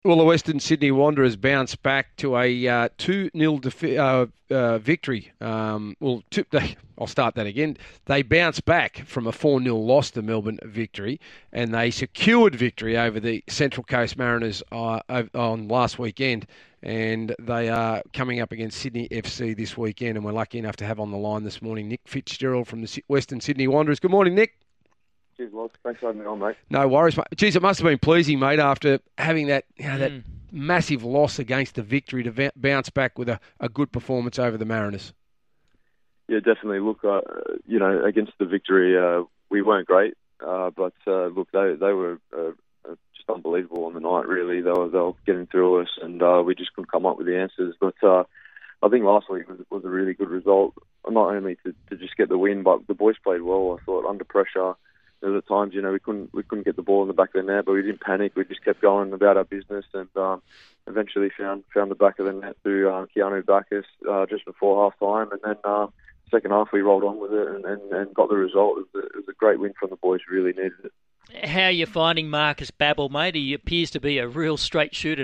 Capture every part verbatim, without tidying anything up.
Well, the Western Sydney Wanderers bounced back to a uh, two nil defi- uh, uh, victory. Um, well, two, they, I'll start that again. They bounced back from a four nil loss to Melbourne victory, and they secured victory over the Central Coast Mariners uh, on last weekend. And they are coming up against Sydney F C this weekend, and we're lucky enough to have on the line this morning Nick Fitzgerald from the Western Sydney Wanderers. Good morning, Nick. Cheers, Loz. Thanks for having me on, mate. No worries, mate. Geez, it must have been pleasing, mate, after having that you know, that Mm. massive loss against the victory to va- bounce back with a, a good performance over the Mariners. Yeah, definitely. Look, uh, you know, against the victory, uh, we weren't great, uh, but uh, look, they they were uh, uh, just unbelievable on the night. Really, they were they were getting through us, and uh, we just couldn't come up with the answers. But uh, I think last week was, was a really good result, not only to, to just get the win, but the boys played well. I thought under pressure. There were times, you know, we couldn't we couldn't get the ball in the back of the net, but we didn't panic. We just kept going about our business, and um, eventually found found the back of the net through uh, Keanu Bacchus uh, just before half time, and then uh, second half we rolled on with it and, and, and got the result. It was, a, it was a great win from the boys. Really needed it. How are you finding Marcus Babbel, mate? He appears to be a real straight shooter.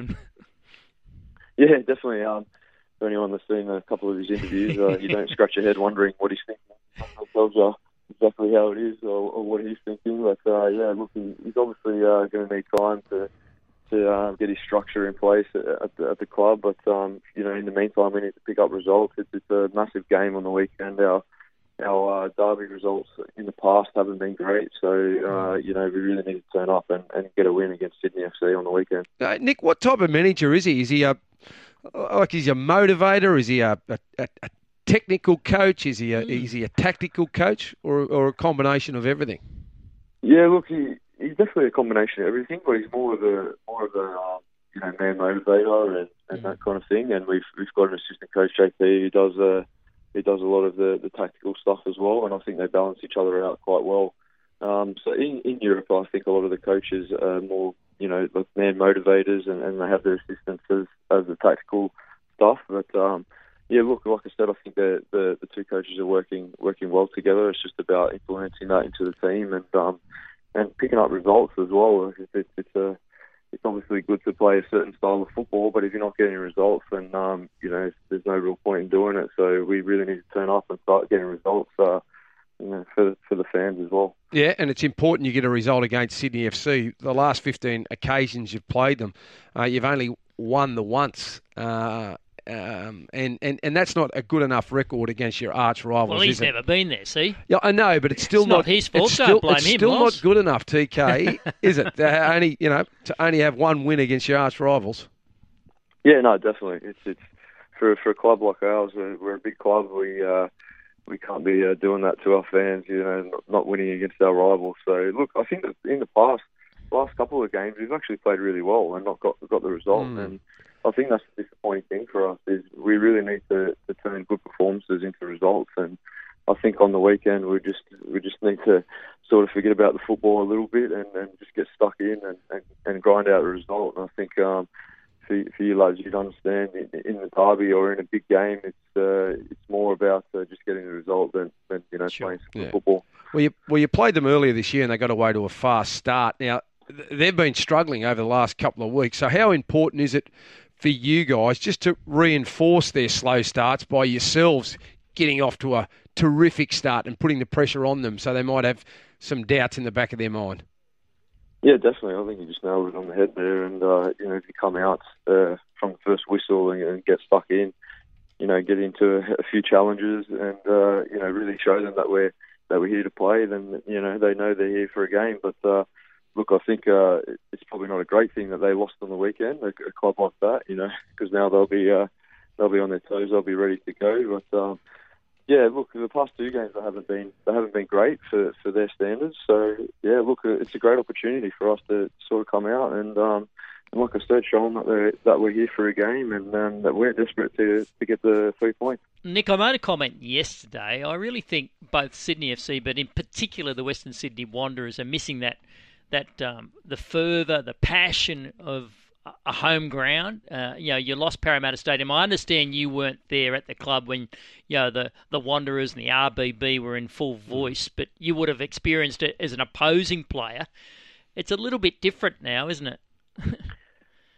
Yeah, definitely. Um, for anyone that's seen a couple of his interviews, uh, you don't scratch your head wondering what he's thinking. It tells you exactly how it is or, or what he's thinking. But uh, yeah, look, he, he's obviously uh, going to need time to to uh, get his structure in place at, at, the, at the club. But um, you know, in the meantime, we need to pick up results. It's, it's a massive game on the weekend. Our our uh, derby results in the past haven't been great, so uh, you know we really need to turn up and, and get a win against Sydney F C on the weekend. Uh, Nick, what type of manager is he? Is he a like is he a motivator? Is he a, a, a technical coach? Is he a mm. is he a tactical coach, or or a combination of everything? Yeah, look, he, he's definitely a combination of everything, but he's more of a more of a um, you know man motivator and, and mm. that kind of thing. And we've we've got an assistant coach J P who does uh, he does a lot of the, the tactical stuff as well, and I think they balance each other out quite well. Um, so in, in Europe, I think a lot of the coaches are more you know like man motivators, and, and they have their assistants as, as the tactical stuff, but. Um, Yeah, look, like I said, I think the, the the two coaches are working working well together. It's just about implementing that into the team and um, and picking up results as well. It's, it's, it's a it's obviously good to play a certain style of football, but if you're not getting results, then um, you know there's no real point in doing it. So we really need to turn up and start getting results uh, you know, for for the fans as well. Yeah, and it's important you get a result against Sydney F C. The last fifteen occasions you've played them, uh, you've only won the once. Uh, Um, and, and, and that's not a good enough record against your arch rivals. Well, he's is it? never been there, see? Yeah, I know, but it's still it's not, not his fault. It's Don't still, blame it's him, still Loz. not good enough, T K, is it? To only you know to only have one win against your arch rivals. Yeah, no, definitely. It's it's for for a club like ours. We're, we're a big club. We uh, we can't be uh, doing that to our fans. You know, not, not winning against our rivals. So look, I think that in the past, last couple of games, we've actually played really well and not got got the result. Mm. And I think that's the disappointing thing for us is we really need to, to turn good performances into results. And I think on the weekend we just we just need to sort of forget about the football a little bit and, and just get stuck in and, and, and grind out the result. And I think um, for, for you lads, you'd understand in, in the derby or in a big game, it's uh, it's more about uh, just getting the result than, than you know sure. playing some yeah. football. Well, you well you played them earlier this year and they got away to a fast start. Now they've been struggling over the last couple of weeks. So how important is it for you guys just to reinforce their slow starts by yourselves getting off to a terrific start and putting the pressure on them so they might have some doubts in the back of their mind? Yeah, definitely. I think you just nailed it on the head there. And, uh, you know, if you come out uh, from the first whistle and, and get stuck in, you know, get into a, a few challenges and, uh, you know, really show them that we're, that we're here to play, then, you know, they know they're here for a game. But, uh, look, I think uh, it's probably not a great thing that they lost on the weekend, a, a club like that, you know, because now they'll be uh, they'll be on their toes, they'll be ready to go. But um, yeah, look, the past two games they haven't been they haven't been great for, for their standards. So yeah, look, it's a great opportunity for us to sort of come out and, um, and like I said, show them that they're, that we're here for a game and um, that we're desperate to to get the three points. Nick, I made a comment yesterday. I really think both Sydney F C, but in particular the Western Sydney Wanderers, are missing that. That um, the fervour, the passion of a home ground. Uh, you know, you lost Parramatta Stadium. I understand you weren't there at the club when you know the, the Wanderers and the R B B were in full voice, but you would have experienced it as an opposing player. It's a little bit different now, isn't it?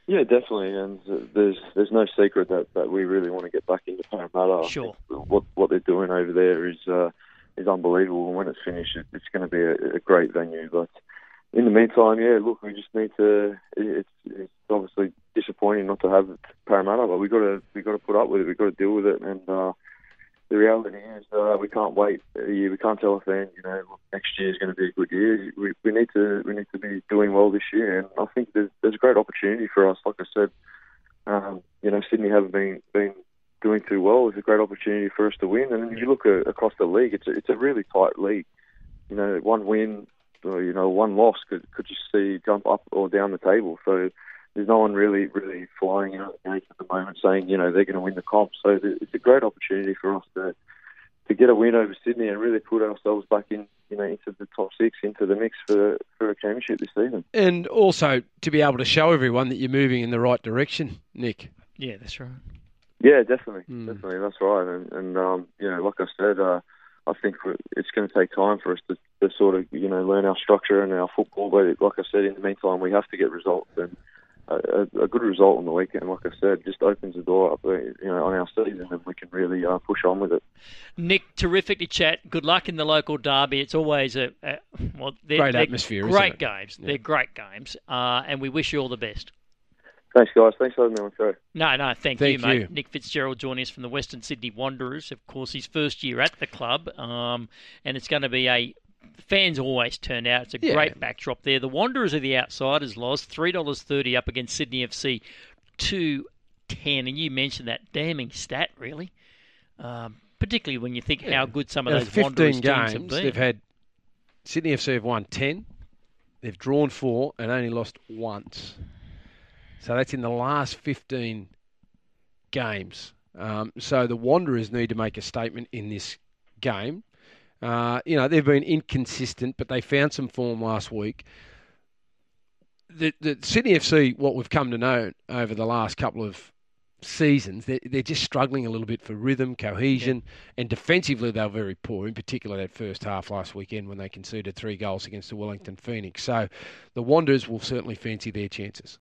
Yeah, definitely, and uh, there's there's no secret that, that we really want to get back into Parramatta. Sure. What what they're doing over there is uh, is unbelievable, and when it's finished, it, it's going to be a, a great venue. But in the meantime, yeah, look, we just need to. It's, it's obviously disappointing not to have Parramatta, but we got to we got to put up with it. We got to deal with it, and uh, the reality is uh, we can't wait a year. We can't tell a fan, you know, look, next year is going to be a good year. We, we need to we need to be doing well this year, and I think there's there's a great opportunity for us. Like I said, um, you know, Sydney haven't been been doing too well. It's a great opportunity for us to win. And if you look at, across the league, it's a, it's a really tight league. You know, one win, or, you know, one loss could could just see jump up or down the table. So there's no one really, really flying out the gates at the moment saying, you know, they're going to win the comp. So it's a great opportunity for us to to get a win over Sydney and really put ourselves back in, you know, into the top six, into the mix for for a championship this season. And also to be able to show everyone that you're moving in the right direction, Nick. Yeah, that's right. Yeah, definitely, mm. definitely, that's right. And, and um, you know, like I said, uh, I think it's going to take time for us to, to sort of, you know, learn our structure and our football. But like I said, in the meantime, we have to get results. And a, a good result on the weekend, like I said, just opens the door up, you know, on our season, and we can really uh, push on with it. Nick, terrific to chat. Good luck in the local derby. It's always a, a well, they're, great they're atmosphere. Great isn't it? games. Yeah. They're great games, uh, and we wish you all the best. Thanks, guys. Thanks for having me on the show. No, no, thank, Thank you, mate. you. Nick Fitzgerald joining us from the Western Sydney Wanderers. Of course, his first year at the club, um, and it's going to be a... Fans always turn out. It's a Yeah. great backdrop there. The Wanderers are the outsiders, Loz. three dollars thirty up against Sydney F C, two ten. And you mentioned that damning stat, really. Um, particularly when you think Yeah. how good some of Now, those fifteen Wanderers teams games, have been. they've had Sydney F C have won ten. They've drawn four and only lost once. So that's in the last fifteen games. Um, so the Wanderers need to make a statement in this game. Uh, you know, they've been inconsistent, but they found some form last week. The, the Sydney F C, what we've come to know over the last couple of seasons, they're, they're just struggling a little bit for rhythm, cohesion, yeah. and defensively they were very poor, in particular that first half last weekend when they conceded three goals against the Wellington Phoenix. So the Wanderers will certainly fancy their chances.